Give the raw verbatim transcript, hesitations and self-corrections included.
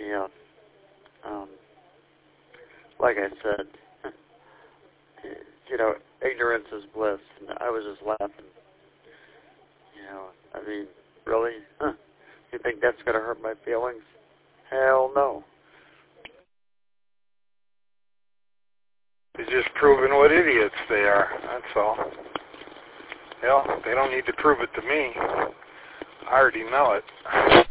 Yeah. Um, like I said, you know, ignorance is bliss, and I was just laughing. You know, I mean, really? Huh. You think that's going to hurt my feelings? Hell no. They're just proving what idiots they are, that's all. Hell, they don't need to prove it to me. I already know it.